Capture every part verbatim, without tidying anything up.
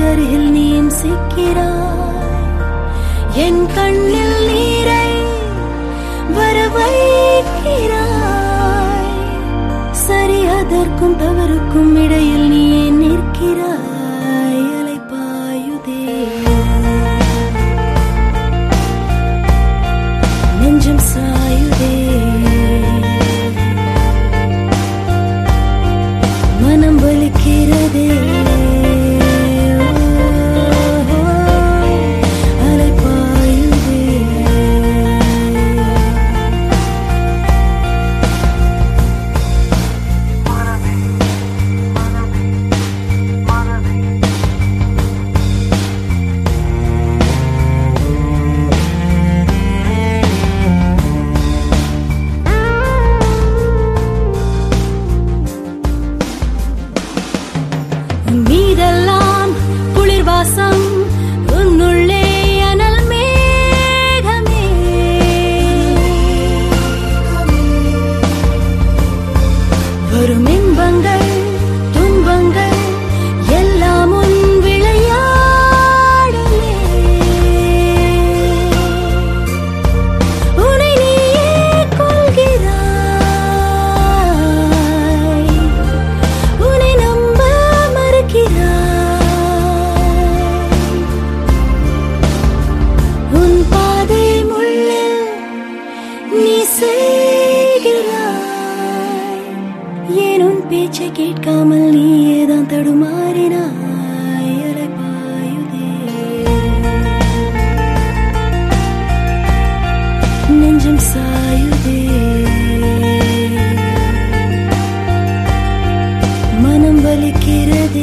அருகில் நீயும் சிக்கிறாய். என் கண்ணில் நீரை வர வைக்கிறாய். சரி, அதற்கும் தவறுக்கும் இடையில் நீ ஏன் நிற்கிறாய்? அலைப்பாயுதே நெஞ்சம் சாயுதே மனம் வலிக்கிறதே. மீதெல்லாம் குளிர்வாசம் உன்னுள்ளே அனல் மேகமே. வரும் இன்பங்கள் துன்பங்கள் எல்லாம் உன் விளையாடலே. உன்னை நீயே கொள்கிறாய். உன்னை நம்ப உன் பாதை முள்ளில் நீ செய்கிறாய். ஏன் உன் பேச்சை கேட்காமல் நீயேதான் தடுமாறினாய்? அலைப்பாயுதே நெஞ்சம் சாயுதே மனம் வலிக்கிறதே.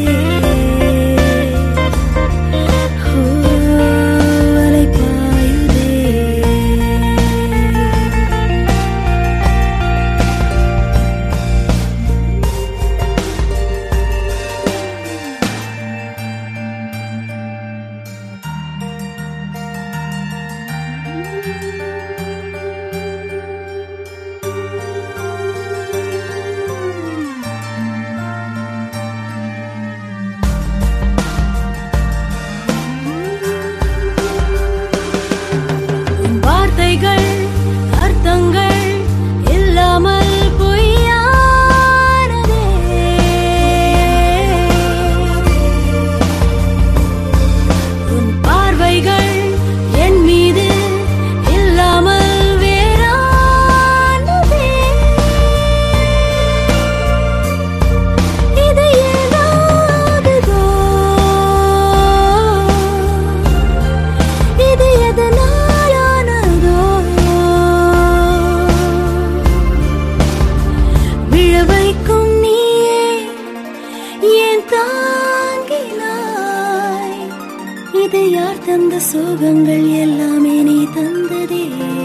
வார்த்தைகள் அர்த்தங்கள் இல்லாமல் பொய்யானதே. உன் பார்வைகள் என் மீது இல்லாமல் வேறானதே. இது ஏதாகுதோ? இது எதனால் விழவைக்கும் நீயே ஏன் தாங்கினாய்? இது யார் தந்த சோகங்கள் எல்லாமே நீ தந்ததே.